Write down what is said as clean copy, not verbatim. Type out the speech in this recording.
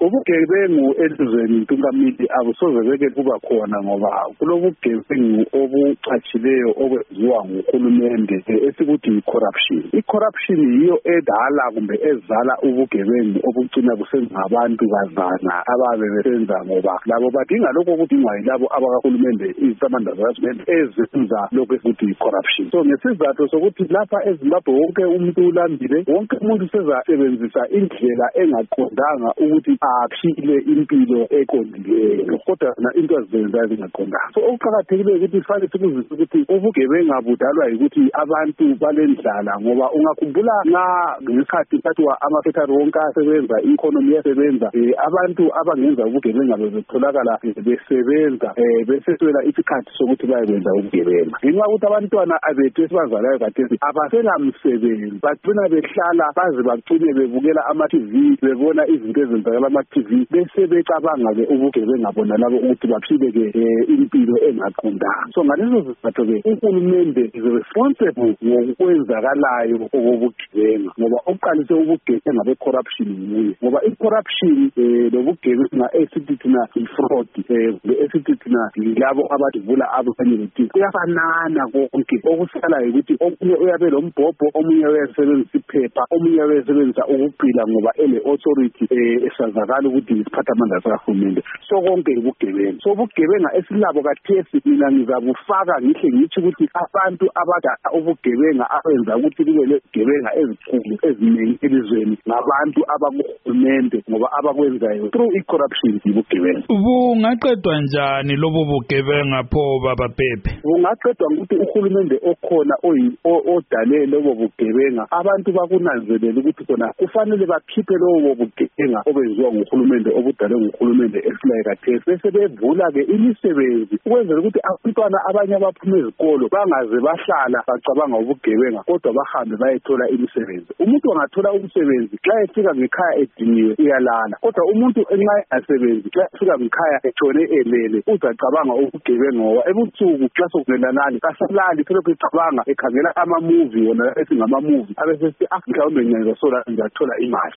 Ubugebengu elizweni intungamili abusoze beke kuba khona ngoba kulobugebengu obucatshileyo okwenziwa nguhulumende esikuthi corruption. I-corruption yiyo edala kumbe ezala ubugebengu obucina kusenza abantu bazana ababe besenza ngoba labo badinga lokho okudingwa yilabo abakahulumende izamanda zikahulumende ezenza lokho esikuthi corruption. So ngesizathu sokuthi lapha eZimbabwe wonke umuntu ulambile, wonke umuntu sezasebenzisa indlela engaqondanga ukuthi aphile impilo eqondileyo kodwa into ezenzayo zingaqondanga. So okuqakathekileyo ukuthi kufanele sikuzise ukuthi ubugebengu budalwa yikuthi abantu balendlala ngoba ungakhumbula ngesikhathi sathiwa amafactory wonke asebenza, i-economy yasebenza, abantu abangenza ubugebengu bezotholakala besebenza beseswela isikhathi sokuthi bayekwenza ubugebengu. Ngenxa yokuthi abantwana abethu esibazalayo khathesi abasela msebenzi, bagcina behlala baze bagcine bebukela ama-TV, bebona izinto ezenzakala ama-TV bese becabanga-ke ubugebengu bona labo ukuthi baphile-ke impilo engaqondanga. So ngalezo zizathu-ke uhulumende is responsible ngokwenzakalayo okobugebengu ngoba oqalise ubugebengu be-corruption nguye ngoba i-corruption lobugebengu esithi thina i-fraud esithi thina labo abadivula abanye bethu kuyafanana konke. Okusalayo ukuthi omunye uyabe lombhobho, omunye uyasebenzisa iphepha, omunye uyasebenzisa ukugqila ngoba ele-authority esazakala ukuthi isiphathamandla sikahulumende. So konke ubugebengu. So ubugebengu esilabo kathesi mina ngizabufaka ngihle ngithi ukuthi abantu abadala ubugebengu abenza ukuthi kube lezigebengu ezikhulu eziningi elizweni ngabantu abakuhulumende ngoba abakwenzayo through i-corruption ubugebengu. Bungaqedwa njani lobo bugebengu pho baba Pepe? Bungaqedwa ukuthi uhulumende okhona odale lobo bugebengu abantu bakunanzelela ukuthi khona kufanele bakhiphe lobo bugebengu obenziwa nguhulumende obudalwe nguhulumende esilayo kathesi bese bevula-ke imisebenzi ukwenzela ukuthi abantwana abanye abaphuma ezikolo bangaze bahlala bacabanga ubugebengu kodwa bahambe bayethola imisebenzi. Umuntu angathola umsebenzi xa efika ngekhaya ediniwe uyalala kodwa umuntu nxa engasebenzi xa efika ngekhaya etshone elele uzacabanga ubugebengu ngoba ebusuku xa sokungelalali kasalali selokhu ecabanga ekhangela ama-movie wona esingama-movie abesesithi mhlawumbe ngiyazosola ngiyathola imali.